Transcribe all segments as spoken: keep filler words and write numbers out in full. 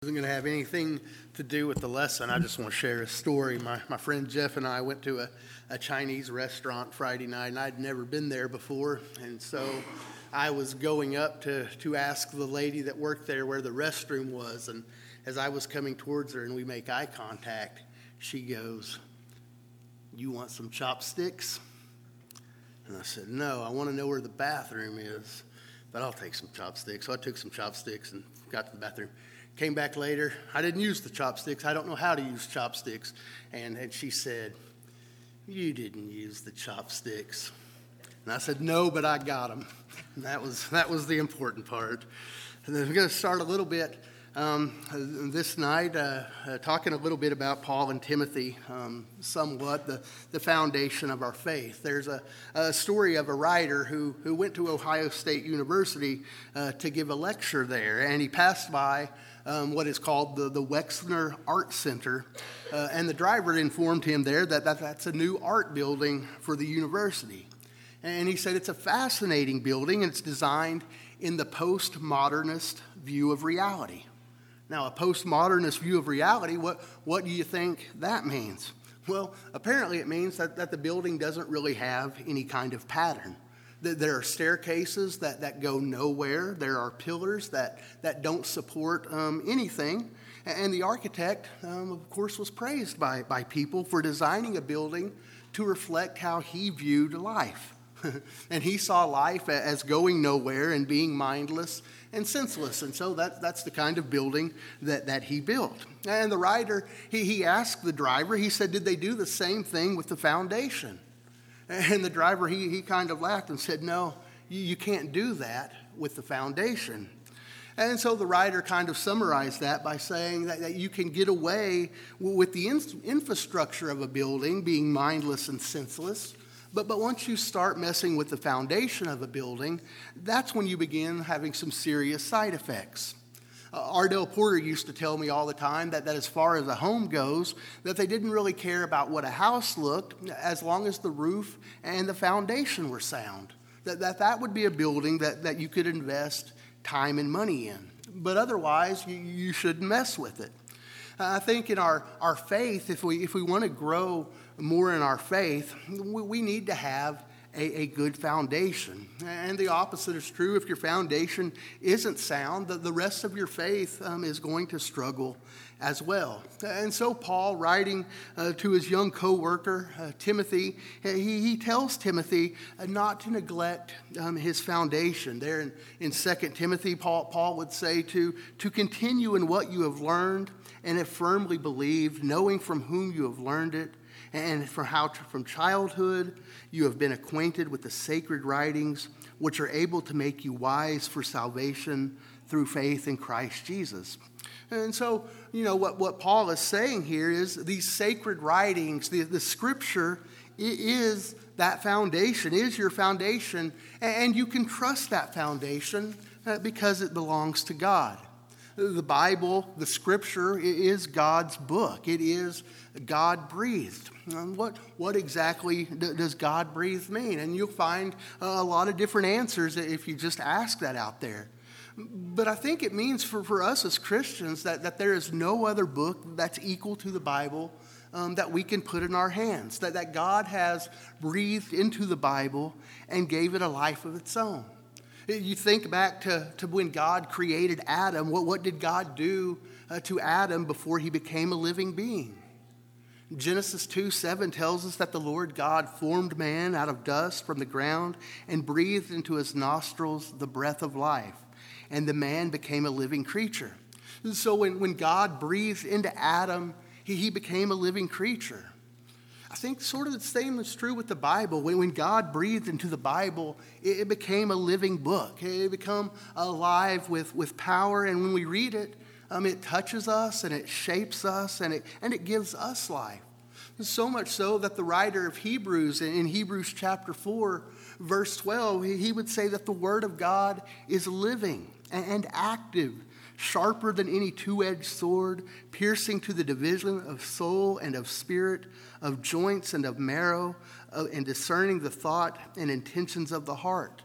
Isn't going to have anything to do with the lesson. I just want to share a story. My my friend Jeff and I went to a, a Chinese restaurant Friday night, and I'd never been there before. And so I was going up to, to ask the lady that worked there where the restroom was. And as I was coming towards her and we make eye contact, she goes, "You want some chopsticks?" And I said, "No, I want to know where the bathroom is, but I'll take some chopsticks." So I took some chopsticks and got to the bathroom. Came back later. I didn't use the chopsticks. I don't know how to use chopsticks. And, and she said, "You didn't use the chopsticks." And I said, "No, but I got them." And that was that was the important part. And then we're going to start a little bit um, this night, uh, uh, talking a little bit about Paul and Timothy, um, somewhat the, the foundation of our faith. There's a, a story of a writer who, who went to Ohio State University uh, to give a lecture there, and he passed by Um, what is called the, the Wexner Art Center. Uh, and the driver informed him there that, that that's a new art building for the university. And he said it's a fascinating building, and it's designed in the postmodernist view of reality. Now, a postmodernist view of reality, what, what do you think that means? Well, apparently it means that, that the building doesn't really have any kind of pattern. There are staircases that, that go nowhere. There are pillars that, that don't support um, anything. And the architect, um, of course, was praised by, by people for designing a building to reflect how he viewed life. And he saw life as going nowhere and being mindless and senseless. And so that, that's the kind of building that, that he built. And the writer, he, he asked the driver, he said, did they do the same thing with the foundation? And the driver, he, he kind of laughed and said, no, you, you can't do that with the foundation. And so the writer kind of summarized that by saying that, that you can get away with the in, infrastructure of a building being mindless and senseless. But, but once you start messing with the foundation of a building, that's when you begin having some serious side effects. Uh, Ardell Porter used to tell me all the time that, that as far as a home goes, that they didn't really care about what a house looked as long as the roof and the foundation were sound. That that, that would be a building that, that you could invest time and money in. But otherwise, you, you shouldn't mess with it. Uh, I think in our, our faith, if we if we want to grow more in our faith, we, we need to have A, a good foundation. And the opposite is true. If your foundation isn't sound, the, the rest of your faith um, is going to struggle as well. And so Paul, writing uh, to his young co-worker, uh, Timothy, he, he tells Timothy uh, not to neglect um, his foundation. There in, in Second Timothy, Paul, Paul would say to, to continue in what you have learned and have firmly believed, knowing from whom you have learned it, and from how from childhood you have been acquainted with the sacred writings, which are able to make you wise for salvation through faith in Christ Jesus. And so, you know, what, what Paul is saying here is these sacred writings, the, the scripture is that foundation, is your foundation, and you can trust that foundation because it belongs to God. The Bible, the scripture, is God's book. It is God-breathed. What, what exactly does God-breathed mean? And you'll find a lot of different answers if you just ask that out there. But I think it means for, for us as Christians that, that there is no other book that's equal to the Bible um, that we can put in our hands, that, that God has breathed into the Bible and gave it a life of its own. You think back to, to when God created Adam. What, what did God do uh, to Adam before he became a living being? Genesis two seven tells us that the Lord God formed man out of dust from the ground and breathed into his nostrils the breath of life, and the man became a living creature. So when, when God breathed into Adam, he, he became a living creature. I think sort of the same is true with the Bible. When, when God breathed into the Bible, it, it became a living book. It became alive with, with power, and when we read it, um, it touches us and it shapes us and it, and it gives us life. So much so that the writer of Hebrews, in Hebrews chapter four, verse twelve, he, he would say that the Word of God is living and, and active, sharper than any two-edged sword, piercing to the division of soul and of spirit, of joints and of marrow, uh, and discerning the thought and intentions of the heart.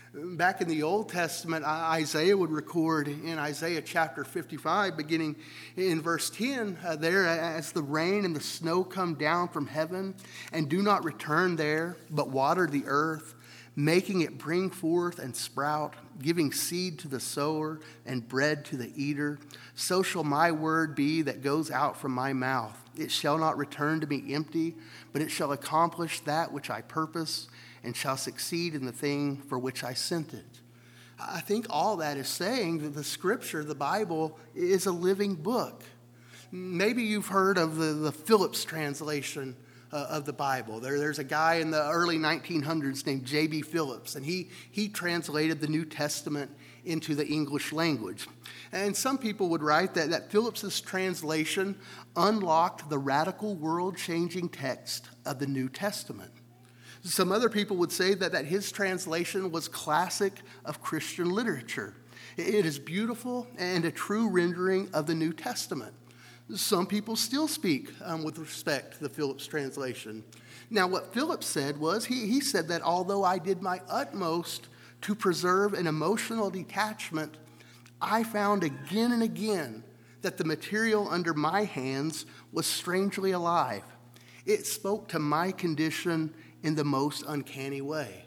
Back in the Old Testament, Isaiah would record in Isaiah chapter fifty-five, beginning in verse ten, uh, there, as the rain and the snow come down from heaven and do not return there, but water the earth, making it bring forth and sprout, giving seed to the sower and bread to the eater, so shall my word be that goes out from my mouth. It shall not return to me empty, but it shall accomplish that which I purpose, and shall succeed in the thing for which I sent it. I think all that is saying that the Scripture, the Bible, is a living book. Maybe you've heard of the, the Phillips translation uh, of the Bible. There, there's a guy in the early nineteen hundreds named J B Phillips, and he, he translated the New Testament into the English language. And some people would write that, that Phillips's translation unlocked the radical world-changing text of the New Testament. Some other people would say that, that his translation was classic of Christian literature. It is beautiful and a true rendering of the New Testament. Some people still speak um, with respect to the Phillips translation. Now, what Phillips said was, he, he said that although I did my utmost to preserve an emotional detachment, I found again and again that the material under my hands was strangely alive. It spoke to my condition in the most uncanny way.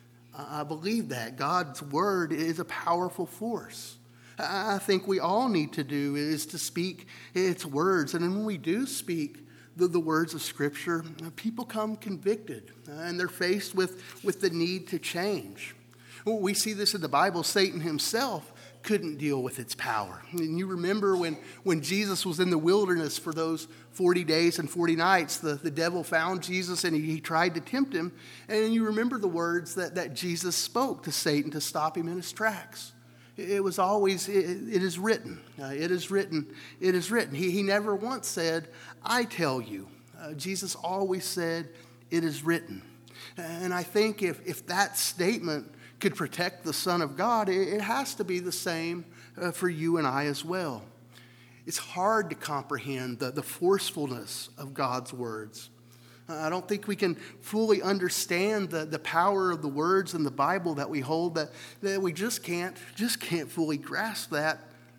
I believe that God's word is a powerful force. I think we all need to do is to speak its words. And when we do speak the, the words of Scripture, people come convicted and they're faced with, with the need to change. We see this in the Bible. Satan himself couldn't deal with its power. And you remember when, when Jesus was in the wilderness for those forty days and forty nights, the, the devil found Jesus and he, he tried to tempt him. And you remember the words that, that Jesus spoke to Satan to stop him in his tracks. It was always, it, it is written, uh, it is written, it is written. He, he never once said, I tell you. Uh, Jesus always said, it is written. And I think if, if that statement could protect the Son of God, it has to be the same uh, for you and I as well. It's hard to comprehend the, the forcefulness of God's words. Uh, I don't think we can fully understand the, the power of the words in the Bible that we hold, that, that we just can't, just can't fully grasp that,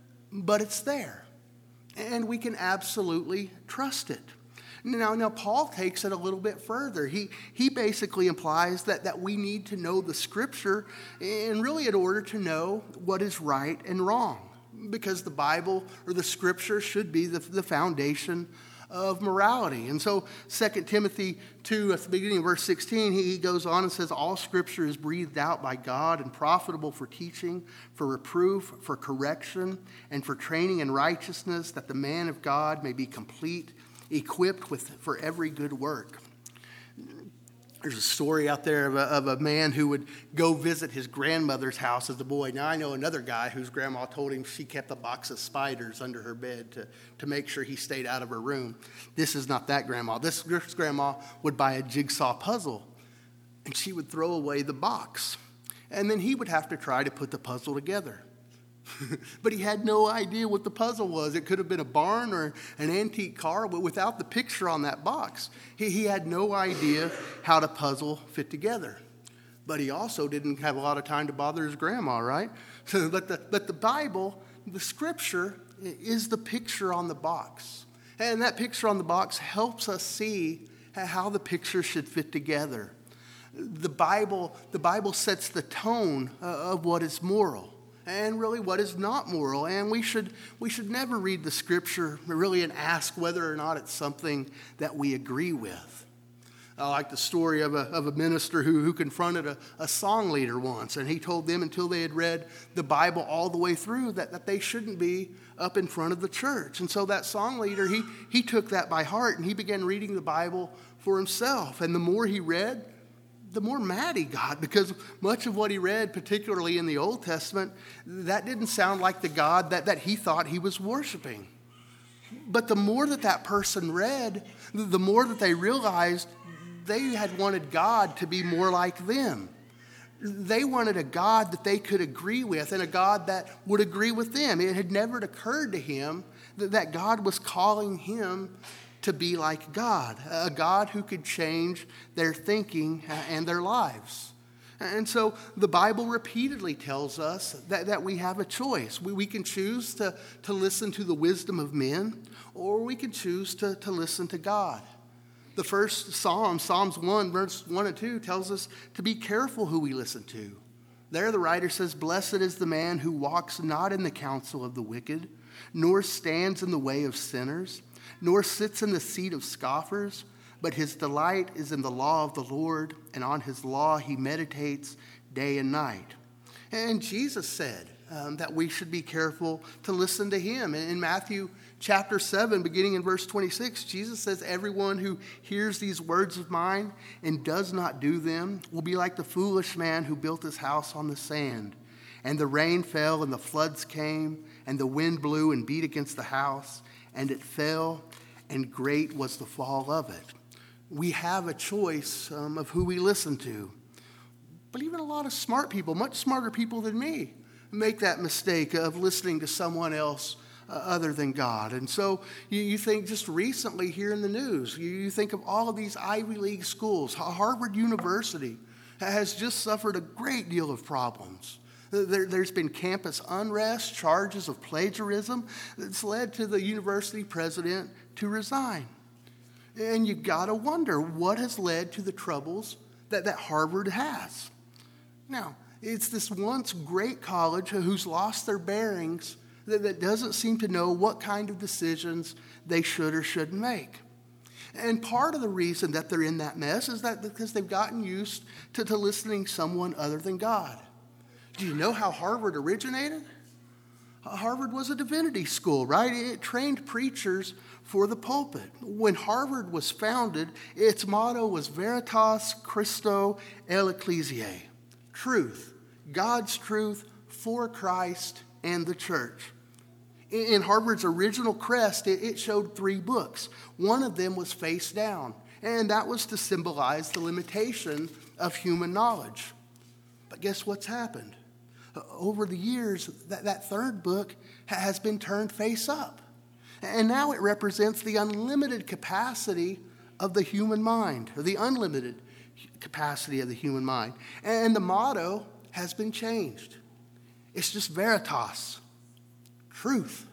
but it's there. And we can absolutely trust it. Now, now Paul takes it a little bit further. He, he basically implies that, that we need to know the Scripture, and really in order to know what is right and wrong, because the Bible or the Scripture should be the, the foundation of morality. And so Second Timothy two, at the beginning of verse sixteen, he, he goes on and says, all Scripture is breathed out by God and profitable for teaching, for reproof, for correction, and for training in righteousness, that the man of God may be complete, equipped with for every good work. There's a story out there of a, of a man who would go visit his grandmother's house as a boy. Now, I know another guy whose grandma told him she kept a box of spiders under her bed to, to make sure he stayed out of her room. This is not that grandma. This, this grandma would buy a jigsaw puzzle, and she would throw away the box. And then he would have to try to put the puzzle together. But he had no idea what the puzzle was. It could have been a barn or an antique car, but without the picture on that box, he, he had no idea how the puzzle fit together. But he also didn't have a lot of time to bother his grandma, right? So, but the, but the Bible, the Scripture, is the picture on the box. And that picture on the box helps us see how the picture should fit together. The Bible, the Bible sets the tone of what is moral and really what is not moral. And we should we should never read the Scripture really and ask whether or not it's something that we agree with. I like the story of a, of a minister who, who confronted a, a song leader once, and he told them until they had read the Bible all the way through that, that they shouldn't be up in front of the church. And so that song leader, he, he took that by heart, and he began reading the Bible for himself. And the more he read, the more mad he got, because much of what he read, particularly in the Old Testament, that didn't sound like the God that, that he thought he was worshiping. But the more that that person read, the more that they realized they had wanted God to be more like them. They wanted a God that they could agree with and a God that would agree with them. It had never occurred to him that, that God was calling him to be like God, a God who could change their thinking and their lives. And so the Bible repeatedly tells us that, that we have a choice. We, we can choose to, to listen to the wisdom of men, or we can choose to, to listen to God. The first Psalm, Psalms one, verse one and two, tells us to be careful who we listen to. There the writer says, "Blessed is the man who walks not in the counsel of the wicked, nor stands in the way of sinners, nor sits in the seat of scoffers, but his delight is in the law of the Lord, and on his law he meditates day and night." And Jesus said um, that we should be careful to listen to him. In Matthew chapter seven, beginning in verse twenty-six, Jesus says, "Everyone who hears these words of mine and does not do them will be like the foolish man who built his house on the sand. And the rain fell, and the floods came, and the wind blew and beat against the house, and it fell, and great was the fall of it." We have a choice um, of who we listen to. But even a lot of smart people, much smarter people than me, make that mistake of listening to someone else uh, other than God. And so you, you think just recently here in the news, you, you think of all of these Ivy League schools. Harvard University has just suffered a great deal of problems. There, there's been campus unrest, charges of plagiarism that's led to the university president to resign. And you've got to wonder what has led to the troubles that, that Harvard has. Now, it's this once great college who's lost their bearings that, that doesn't seem to know what kind of decisions they should or shouldn't make. And part of the reason that they're in that mess is that because they've gotten used to, to listening to someone other than God. Do you know how Harvard originated? Harvard was a divinity school, right? It trained preachers for the pulpit. When Harvard was founded, its motto was Veritas Christo et Ecclesiae, truth, God's truth for Christ and the church. In Harvard's original crest, it showed three books. One of them was face down, and that was to symbolize the limitation of human knowledge. But guess what's happened? Over the years, that, that third book has been turned face up. And now it represents the unlimited capacity of the human mind, or the unlimited capacity of the human mind. And the motto has been changed. It's just Veritas, truth.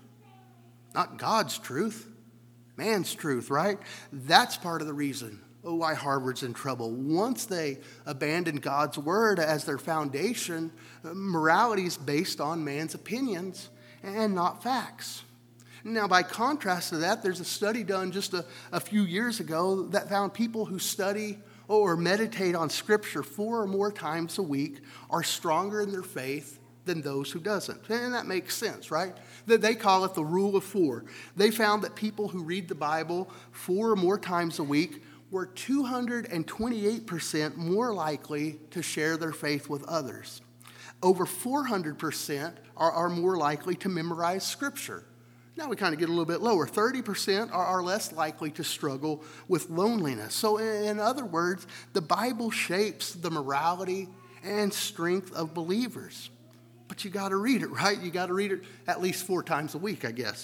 Not God's truth, man's truth, right? That's part of the reason why Harvard's in trouble. Once they abandon God's word as their foundation, morality is based on man's opinions and not facts. Now, by contrast to that, there's a study done just a, a few years ago that found people who study or meditate on Scripture four or more times a week are stronger in their faith than those who doesn't. And that makes sense, right? That they call it the rule of four. They found that people who read the Bible four or more times a week were two hundred twenty-eight percent more likely to share their faith with others. Over four hundred percent are, are more likely to memorize Scripture. Now we kind of get a little bit lower. thirty percent are, are less likely to struggle with loneliness. So in, in other words, the Bible shapes the morality and strength of believers. But you got to read it, right? You got to read it at least four times a week, I guess.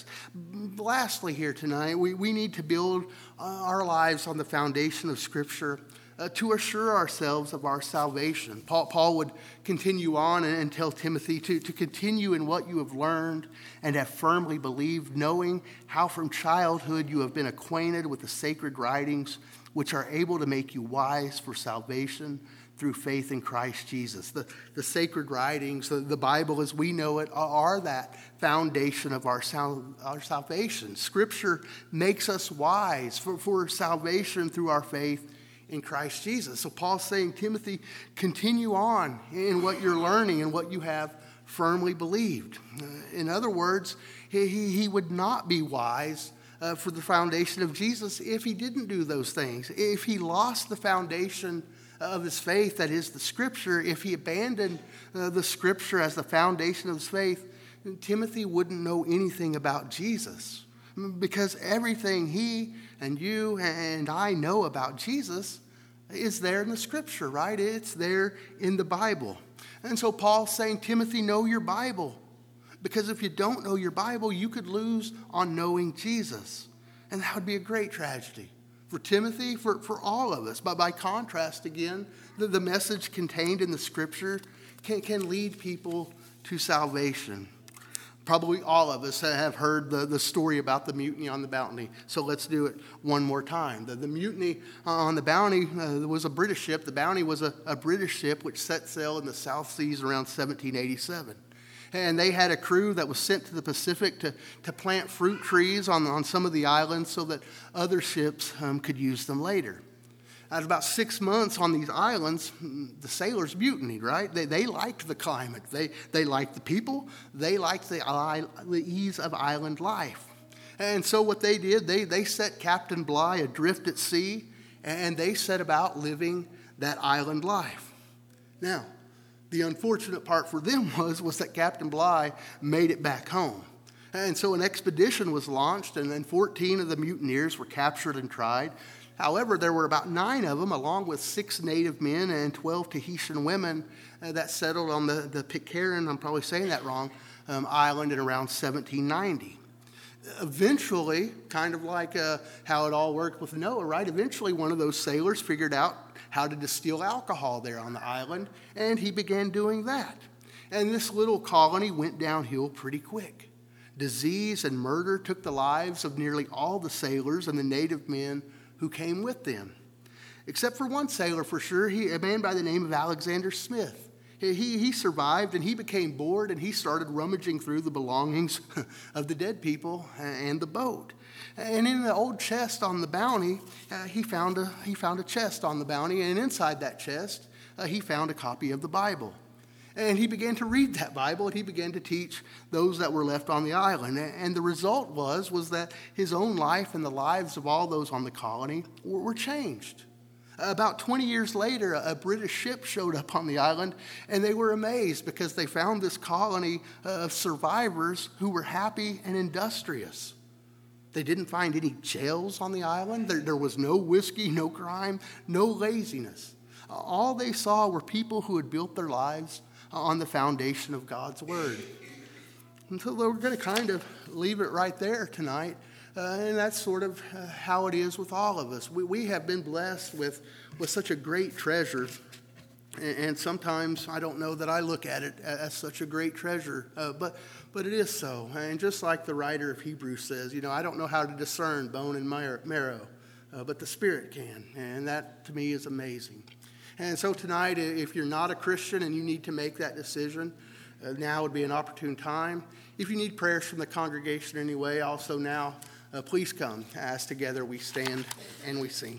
Lastly here tonight, we, we need to build uh, our lives on the foundation of Scripture uh, to assure ourselves of our salvation. Paul, Paul would continue on and, and tell Timothy to, to continue in what you have learned and have firmly believed, knowing how from childhood you have been acquainted with the sacred writings, which are able to make you wise for salvation through faith in Christ Jesus. The, the sacred writings, the, the Bible as we know it, are that foundation of our, sal, our salvation. Scripture makes us wise for, for salvation through our faith in Christ Jesus. So Paul's saying, Timothy, continue on in what you're learning and what you have firmly believed. Uh, in other words, he, he would not be wise uh, for the foundation of Jesus if he didn't do those things. If he lost the foundation of his faith, that is the Scripture, if he abandoned uh, the Scripture as the foundation of his faith, Timothy wouldn't know anything about Jesus. Because everything he and you and I know about Jesus is there in the Scripture, right? It's there in the Bible. And so Paul's saying, Timothy, know your Bible. Because if you don't know your Bible, you could lose on knowing Jesus. And that would be a great tragedy. for Timothy, for, for all of us. But by contrast, again, the, the message contained in the Scripture can, can lead people to salvation. Probably all of us have heard the, the story about the mutiny on the Bounty, so let's do it one more time. The, the mutiny on the Bounty uh, was a British ship. The Bounty was a, a British ship which set sail in the South Seas around seventeen eighty-seven. And they had a crew that was sent to the Pacific to, to plant fruit trees on, on some of the islands so that other ships um, could use them later. After about six months on these islands, the sailors mutinied, right? They, they liked the climate. They, they liked the people. They liked the, the ease of island life. And so what they did, they, they set Captain Bligh adrift at sea, and they set about living that island life. Now, the unfortunate part for them was, was that Captain Bligh made it back home. And so an expedition was launched, and then fourteen of the mutineers were captured and tried. However, there were about nine of them, along with six native men and twelve Tahitian women uh, that settled on the, the Pitcairn, I'm probably saying that wrong, um, island in around seventeen ninety. Eventually, kind of like uh, how it all worked with Noah, right? Eventually, one of those sailors figured out how to distill alcohol there on the island, and he began doing that. And this little colony went downhill pretty quick. Disease and murder took the lives of nearly all the sailors and the native men who came with them. Except for one sailor for sure, he, a man by the name of Alexander Smith. He, he, he survived, and he became bored, and he started rummaging through the belongings of the dead people and the boat. And in the old chest on the Bounty, uh, he found a he found a chest on the Bounty, and inside that chest, uh, he found a copy of the Bible. And he began to read that Bible, and he began to teach those that were left on the island. And the result was, was that his own life and the lives of all those on the colony were, were changed. About twenty years later, a British ship showed up on the island, and they were amazed because they found this colony of survivors who were happy and industrious. They didn't find any jails on the island. There, there was no whiskey, no crime, no laziness. All they saw were people who had built their lives on the foundation of God's Word. And so we're going to kind of leave it right there tonight. Uh, and that's sort of uh, how it is with all of us. We, we have been blessed with, with such a great treasure. And, and sometimes I don't know that I look at it as, as such a great treasure. Uh, but, but it is so. And just like the writer of Hebrews says, you know, I don't know how to discern bone and marrow, uh, but the Spirit can. And that to me is amazing. And so tonight, if you're not a Christian and you need to make that decision, uh, now would be an opportune time. If you need prayers from the congregation anyway, also now, uh, please come as together we stand and we sing.